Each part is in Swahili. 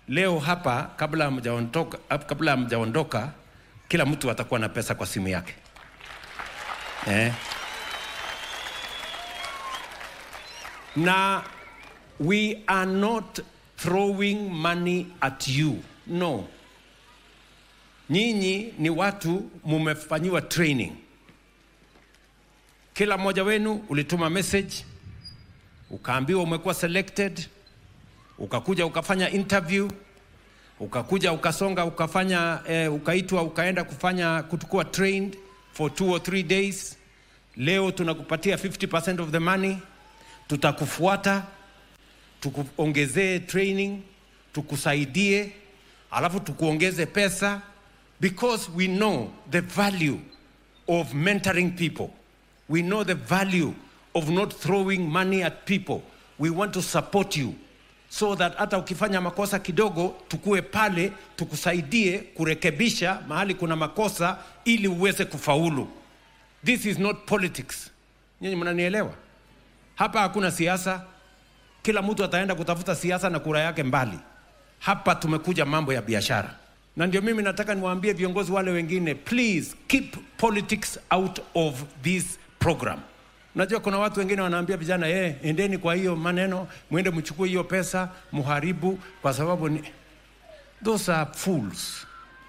Leo hapa kabla hamjaondoka kila mtu atakuwa na pesa kwa simu yake. Na we are not throwing money at you. No. Nyinyi ni watu mumefanyiwa training. Kila mmoja wenu ulituma message, ukaambiwa umekuwa selected, ukakuja ukafanya interview, ukakuja ukasonga ukafanya ukaitwa ukaenda kutukua trained for 2 or 3 days. Leo tunakupatia 50% of the money, tutakufuata, tukuongezee training, tukusaidie, alafu tukuongeze pesa, because we know the value of mentoring people. We know the value of not throwing money at people. We want to support you so that hata ukifanya makosa kidogo tukue pale tukusaidie kurekebisha mahali kuna makosa ili uweze kufaulu. This is not politics. Nyinyi mnanielewa? Hapa hakuna siasa. Kila mtu ataenda kutafuta siasa na kura yake mbali. Hapa tumekuja mambo ya biashara. Na ndio mimi nataka niwaambie viongozi wale wengine, please keep politics out of this program. Unajua kuna watu wengine wanaambia vijana, endeni kwa hiyo maneno, muende mchukue hiyo pesa, muharibu kwa sababu ni... Those are fools.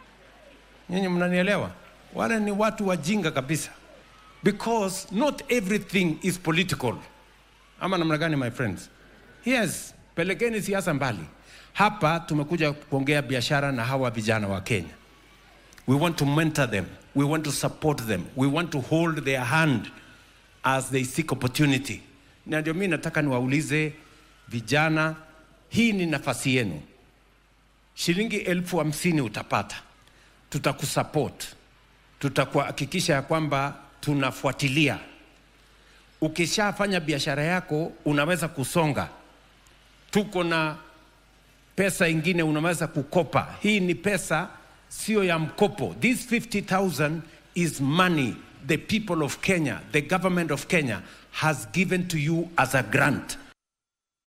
Nyinyi mnanielewa? Wale ni watu wajinga kabisa. Because not everything is political. Ama namna gani my friends? Yes, pelekeni siasa mbali. Hapa tumekuja kuongea biashara na hawa vijana wa Kenya. We want to mentor them. We want to support them. We want to hold their hand as they seek opportunity. Na ndio mimi nataka niwaulize vijana, hii ni nafasi yenu. Shilingi 50,000 utapata. Tutakusupport. Tutakuhakikisha ya kwamba tunafuatilia. Ukishafanya biashara yako unaweza kusonga. Tuko na pesa ingine unaweza kukopa. Hii ni pesa sio ya mkopo. This 50,000 is money the people of Kenya, the government of Kenya has given to you as a grant.